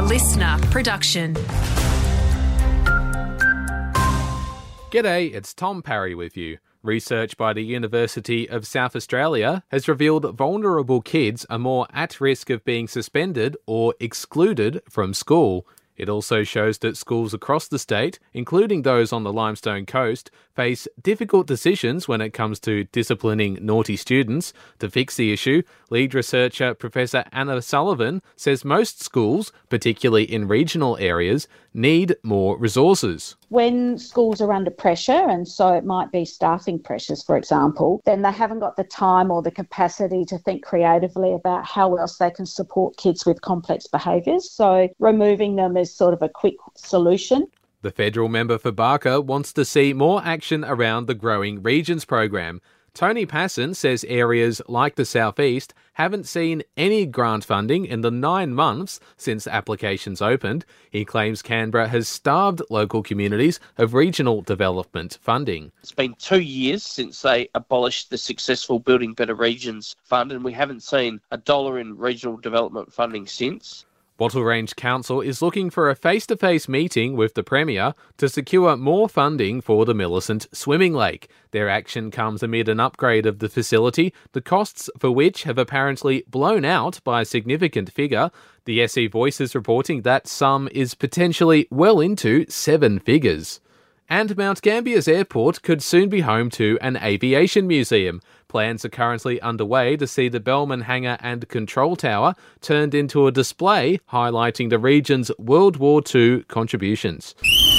listener production. G'day, it's Tom Parry with you. Research by the University of South Australia has revealed vulnerable kids are more at risk of being suspended or excluded from school. It also shows that schools across the state, including those on the Limestone Coast, face difficult decisions when it comes to disciplining naughty students. To fix the issue, lead researcher Professor Anna Sullivan says most schools, particularly in regional areas, need more resources. When schools are under pressure, and so it might be staffing pressures, for example, then they haven't got the time or the capacity to think creatively about how else they can support kids with complex behaviours. So removing them is sort of a quick solution. The federal member for Barker wants to see more action around the Growing Regions program. Tony Passon says areas like the southeast haven't seen any grant funding in the 9 months since applications opened. He claims Canberra has starved local communities of regional development funding. It's been 2 years since they abolished the successful Building Better Regions fund, and we haven't seen $1 in regional development funding since. Wattle Range Council is looking for a face-to-face meeting with the Premier to secure more funding for the Millicent Swimming Lake. Their action comes amid an upgrade of the facility, the costs for which have apparently blown out by a significant figure. The SE Voice is reporting that sum is potentially well into 7 figures. And Mount Gambier's airport could soon be home to an aviation museum. Plans are currently underway to see the Bellman Hangar and Control Tower turned into a display highlighting the region's World War II contributions.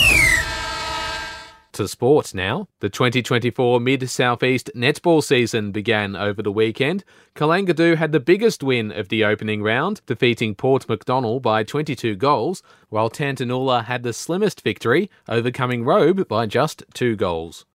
To sport now. The 2024 Mid-Southeast netball season began over the weekend. Kalangadoo had the biggest win of the opening round, defeating Port Macdonald by 22 goals, while Tantanoola had the slimmest victory, overcoming Robe by just 2 goals.